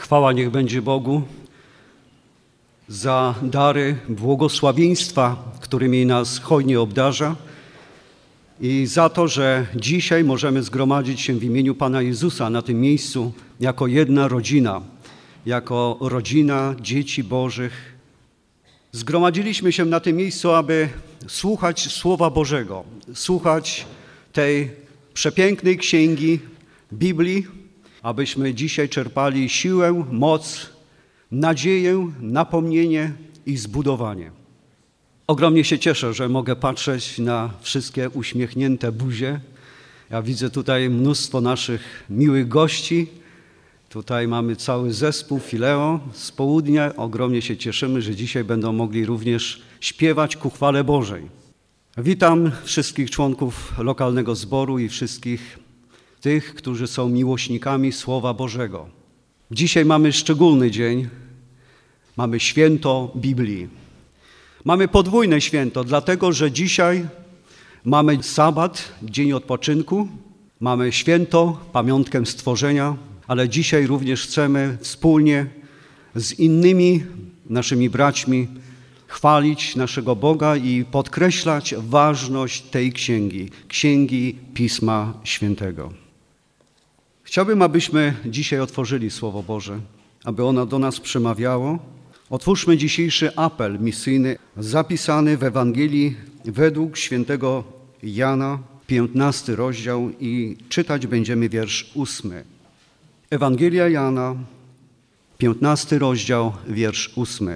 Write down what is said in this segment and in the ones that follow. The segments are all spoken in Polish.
Chwała niech będzie Bogu za dary błogosławieństwa, którymi nas hojnie obdarza i za to, że dzisiaj możemy zgromadzić się w imieniu Pana Jezusa na tym miejscu jako jedna rodzina, jako rodzina dzieci Bożych. Zgromadziliśmy się na tym miejscu, aby słuchać Słowa Bożego, słuchać tej przepięknej księgi Biblii, abyśmy dzisiaj czerpali siłę, moc, nadzieję, napomnienie i zbudowanie. Ogromnie się cieszę, że mogę patrzeć na wszystkie uśmiechnięte buzie. Ja widzę tutaj mnóstwo naszych miłych gości. Tutaj mamy cały zespół Fileo z południa. Ogromnie się cieszymy, że dzisiaj będą mogli również śpiewać ku chwale Bożej. Witam wszystkich członków lokalnego zboru i wszystkich tych, którzy są miłośnikami Słowa Bożego. Dzisiaj mamy szczególny dzień. Mamy święto Biblii. Mamy podwójne święto, dlatego że dzisiaj mamy sabat, dzień odpoczynku, mamy święto, pamiątkę stworzenia, ale dzisiaj również chcemy wspólnie z innymi naszymi braćmi chwalić naszego Boga i podkreślać ważność tej księgi Pisma Świętego. Chciałbym, abyśmy dzisiaj otworzyli Słowo Boże, aby ono do nas przemawiało. Otwórzmy dzisiejszy apel misyjny zapisany w Ewangelii według świętego Jana, 15 rozdział i czytać będziemy wiersz 8. Ewangelia Jana, 15 rozdział, wiersz 8.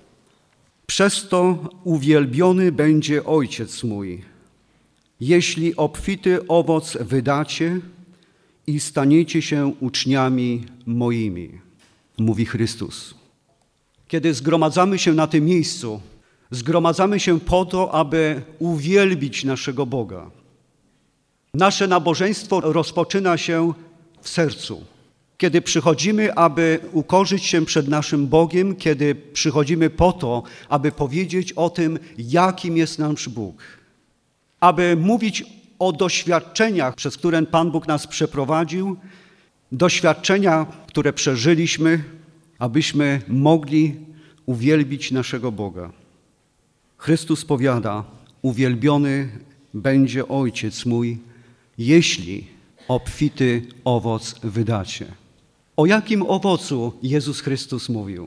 Przez to uwielbiony będzie Ojciec mój, jeśli obfity owoc wydacie i staniecie się uczniami moimi, mówi Chrystus. Kiedy zgromadzamy się na tym miejscu, zgromadzamy się po to, aby uwielbić naszego Boga. Nasze nabożeństwo rozpoczyna się w sercu. Kiedy przychodzimy, aby ukorzyć się przed naszym Bogiem, kiedy przychodzimy po to, aby powiedzieć o tym, jakim jest nasz Bóg. Aby mówić o doświadczeniach, przez które Pan Bóg nas przeprowadził, doświadczenia, które przeżyliśmy, abyśmy mogli uwielbić naszego Boga. Chrystus powiada, uwielbiony będzie Ojciec mój, jeśli obfity owoc wydacie. O jakim owocu Jezus Chrystus mówił?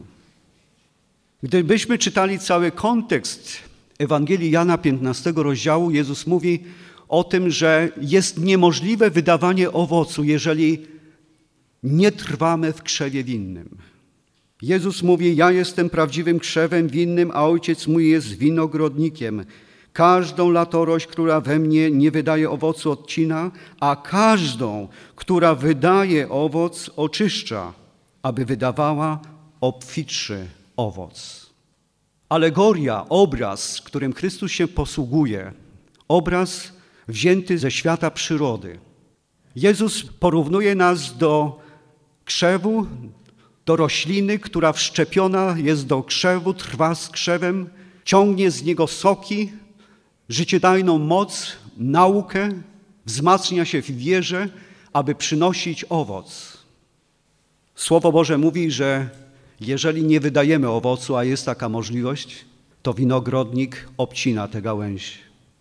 Gdybyśmy czytali cały kontekst Ewangelii Jana 15 rozdziału, Jezus mówi o tym, że jest niemożliwe wydawanie owocu, jeżeli nie trwamy w krzewie winnym. Jezus mówi, ja jestem prawdziwym krzewem winnym, a Ojciec mój jest winogrodnikiem. Każdą latorość, która we mnie nie wydaje owocu, odcina, a każdą, która wydaje owoc, oczyszcza, aby wydawała obfitszy owoc. Alegoria, obraz, którym Chrystus się posługuje, obraz wzięty ze świata przyrody. Jezus porównuje nas do krzewu, do rośliny, która wszczepiona jest do krzewu, trwa z krzewem, ciągnie z niego soki, życiodajną moc, naukę, wzmacnia się w wierze, aby przynosić owoc. Słowo Boże mówi, że jeżeli nie wydajemy owocu, a jest taka możliwość, to winogrodnik obcina te gałęzie.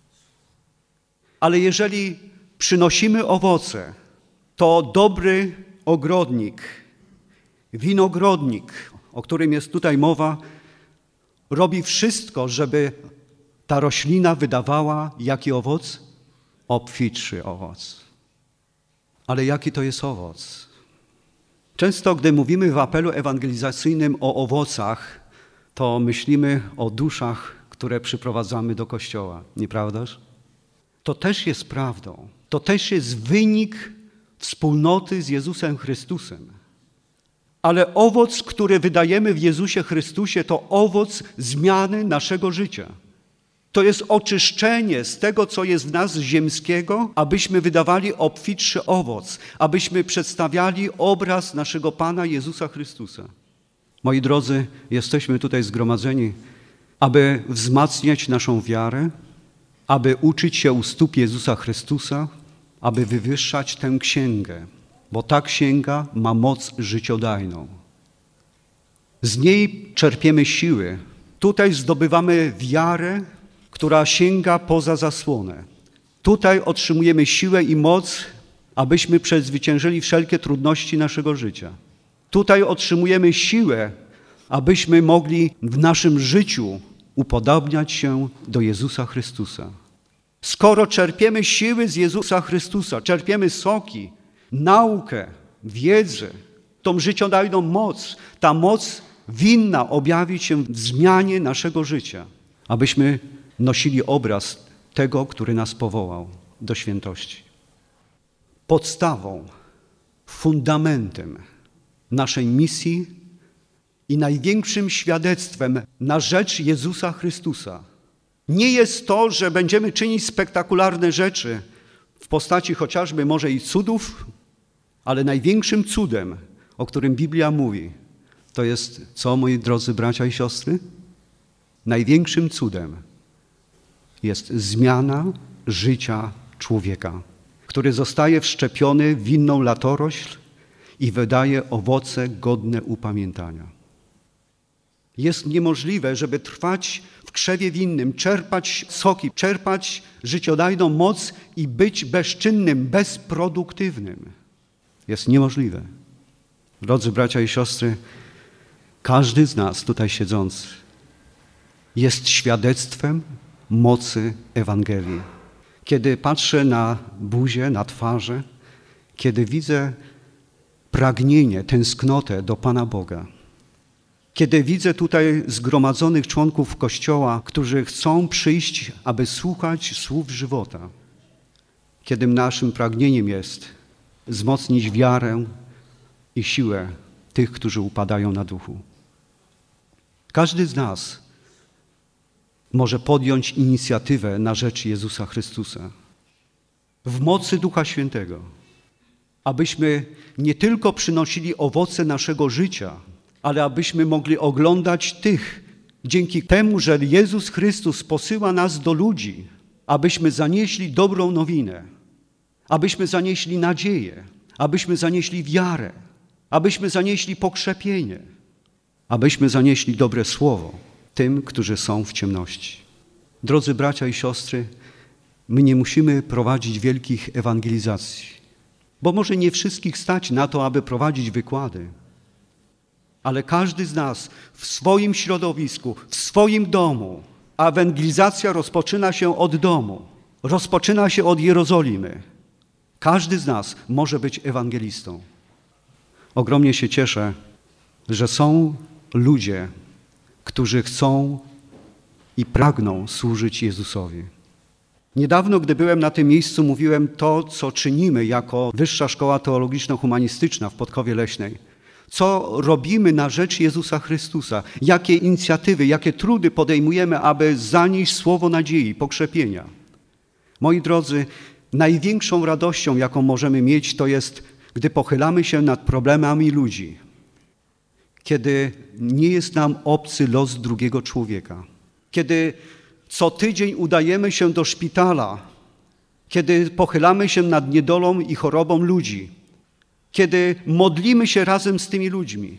Ale jeżeli przynosimy owoce, to dobry ogrodnik, winogrodnik, o którym jest tutaj mowa, robi wszystko, żeby ta roślina wydawała jaki owoc? Obfitszy owoc. Ale jaki to jest owoc? Często, gdy mówimy w apelu ewangelizacyjnym o owocach, to myślimy o duszach, które przyprowadzamy do kościoła, nieprawdaż? To też jest prawdą. To też jest wynik wspólnoty z Jezusem Chrystusem. Ale owoc, który wydajemy w Jezusie Chrystusie, to owoc zmiany naszego życia. To jest oczyszczenie z tego, co jest w nas ziemskiego, abyśmy wydawali obfitszy owoc, abyśmy przedstawiali obraz naszego Pana Jezusa Chrystusa. Moi drodzy, jesteśmy tutaj zgromadzeni, aby wzmacniać naszą wiarę, aby uczyć się u stóp Jezusa Chrystusa, aby wywyższać tę księgę, bo ta księga ma moc życiodajną. Z niej czerpiemy siły. Tutaj zdobywamy wiarę, która sięga poza zasłonę. Tutaj otrzymujemy siłę i moc, abyśmy przezwyciężyli wszelkie trudności naszego życia. Tutaj otrzymujemy siłę, abyśmy mogli w naszym życiu upodobniać się do Jezusa Chrystusa. Skoro czerpiemy siły z Jezusa Chrystusa, czerpiemy soki, naukę, wiedzę, tą życiodajną moc, ta moc winna objawić się w zmianie naszego życia, abyśmy nosili obraz tego, który nas powołał do świętości. Podstawą, fundamentem naszej misji i największym świadectwem na rzecz Jezusa Chrystusa nie jest to, że będziemy czynić spektakularne rzeczy w postaci chociażby może i cudów, ale największym cudem, o którym Biblia mówi, to jest co, moi drodzy bracia i siostry? Największym cudem jest zmiana życia człowieka, który zostaje wszczepiony w winną latorośl i wydaje owoce godne upamiętania. Jest niemożliwe, żeby trwać w krzewie winnym, czerpać soki, czerpać życiodajną moc i być bezczynnym, bezproduktywnym. Jest niemożliwe. Drodzy bracia i siostry, każdy z nas tutaj siedzący jest świadectwem mocy Ewangelii. Kiedy patrzę na buzię, na twarze, kiedy widzę pragnienie, tęsknotę do Pana Boga, kiedy widzę tutaj zgromadzonych członków Kościoła, którzy chcą przyjść, aby słuchać słów żywota, kiedy naszym pragnieniem jest wzmocnić wiarę i siłę tych, którzy upadają na duchu. Każdy z nas może podjąć inicjatywę na rzecz Jezusa Chrystusa w mocy Ducha Świętego, abyśmy nie tylko przynosili owoce naszego życia, ale abyśmy mogli oglądać tych, dzięki temu, że Jezus Chrystus posyła nas do ludzi, abyśmy zanieśli dobrą nowinę, abyśmy zanieśli nadzieję, abyśmy zanieśli wiarę, abyśmy zanieśli pokrzepienie, abyśmy zanieśli dobre słowo tym, którzy są w ciemności. Drodzy bracia i siostry, my nie musimy prowadzić wielkich ewangelizacji, bo może nie wszystkich stać na to, aby prowadzić wykłady, ale każdy z nas w swoim środowisku, w swoim domu, a ewangelizacja rozpoczyna się od domu, rozpoczyna się od Jerozolimy. Każdy z nas może być ewangelistą. Ogromnie się cieszę, że są ludzie, którzy chcą i pragną służyć Jezusowi. Niedawno, gdy byłem na tym miejscu, mówiłem to, co czynimy jako Wyższa Szkoła Teologiczno-Humanistyczna w Podkowie Leśnej. Co robimy na rzecz Jezusa Chrystusa, jakie inicjatywy, jakie trudy podejmujemy, aby zanieść słowo nadziei, pokrzepienia. Moi drodzy, największą radością, jaką możemy mieć, to jest, gdy pochylamy się nad problemami ludzi, kiedy nie jest nam obcy los drugiego człowieka, kiedy co tydzień udajemy się do szpitala, kiedy pochylamy się nad niedolą i chorobą ludzi, kiedy modlimy się razem z tymi ludźmi,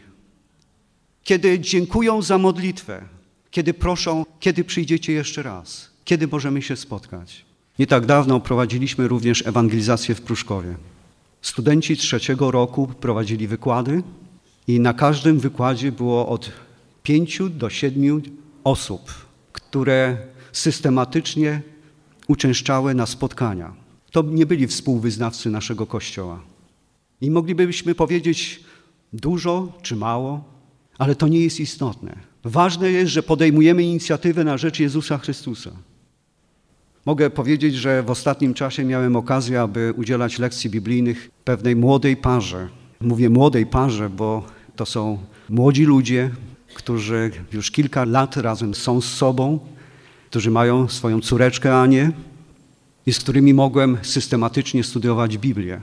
kiedy dziękują za modlitwę, kiedy proszą, kiedy przyjdziecie jeszcze raz, kiedy możemy się spotkać. Nie tak dawno prowadziliśmy również ewangelizację w Pruszkowie. Studenci 3. roku prowadzili wykłady i na każdym wykładzie było od 5 do 7 osób, które systematycznie uczęszczały na spotkania. To nie byli współwyznawcy naszego Kościoła. I moglibyśmy powiedzieć dużo czy mało, ale to nie jest istotne. Ważne jest, że podejmujemy inicjatywę na rzecz Jezusa Chrystusa. Mogę powiedzieć, że w ostatnim czasie miałem okazję, aby udzielać lekcji biblijnych pewnej młodej parze. Mówię młodej parze, bo to są młodzi ludzie, którzy już kilka lat razem są z sobą, którzy mają swoją córeczkę Anię i z którymi mogłem systematycznie studiować Biblię.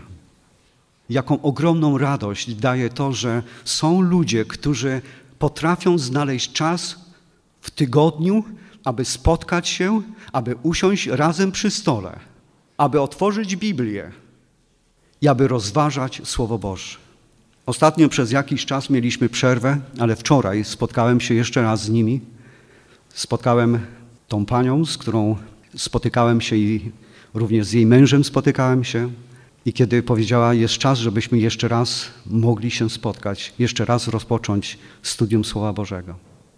Jaką ogromną radość daje to, że są ludzie, którzy potrafią znaleźć czas w tygodniu, aby spotkać się, aby usiąść razem przy stole, aby otworzyć Biblię i aby rozważać Słowo Boże. Ostatnio przez jakiś czas mieliśmy przerwę, ale wczoraj spotkałem się jeszcze raz z nimi. Spotkałem tą panią, z którą spotykałem się i również z jej mężem spotykałem się. I kiedy powiedziała, jest czas, żebyśmy jeszcze raz mogli się spotkać, jeszcze raz rozpocząć studium Słowa Bożego.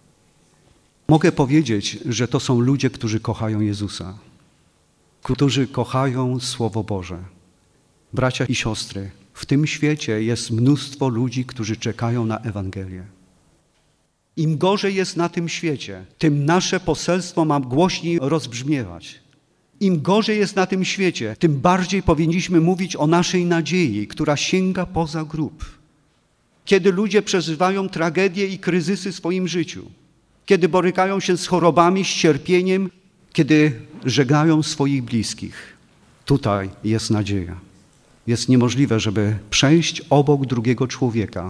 Mogę powiedzieć, że to są ludzie, którzy kochają Jezusa, którzy kochają Słowo Boże. Bracia i siostry, w tym świecie jest mnóstwo ludzi, którzy czekają na Ewangelię. Im gorzej jest na tym świecie, tym nasze poselstwo ma głośniej rozbrzmiewać. Im gorzej jest na tym świecie, tym bardziej powinniśmy mówić o naszej nadziei, która sięga poza grób. Kiedy ludzie przeżywają tragedie i kryzysy w swoim życiu, kiedy borykają się z chorobami, z cierpieniem, kiedy żegnają swoich bliskich, tutaj jest nadzieja. Jest niemożliwe, żeby przejść obok drugiego człowieka,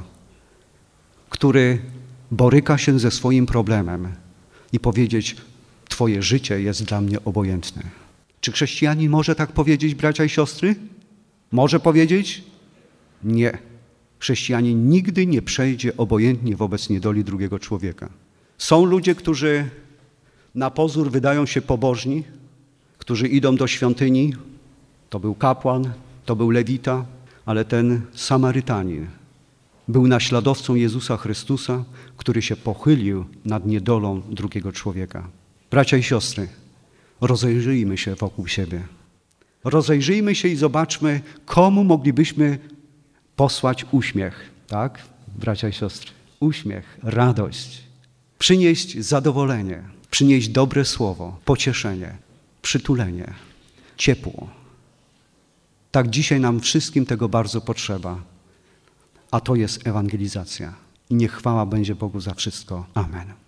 który boryka się ze swoim problemem i powiedzieć, Twoje życie jest dla mnie obojętne. Czy chrześcijanin może tak powiedzieć, bracia i siostry? Może powiedzieć? Nie. Chrześcijanin nigdy nie przejdzie obojętnie wobec niedoli drugiego człowieka. Są ludzie, którzy na pozór wydają się pobożni, którzy idą do świątyni. To był kapłan, to był lewita, ale ten Samarytanin był naśladowcą Jezusa Chrystusa, który się pochylił nad niedolą drugiego człowieka. Bracia i siostry, rozejrzyjmy się wokół siebie. Rozejrzyjmy się i zobaczmy, komu moglibyśmy posłać uśmiech. Tak, bracia i siostry? Uśmiech, radość. Przynieść zadowolenie, przynieść dobre słowo, pocieszenie, przytulenie, ciepło. Tak dzisiaj nam wszystkim tego bardzo potrzeba. A to jest ewangelizacja. I niech chwała będzie Bogu za wszystko. Amen.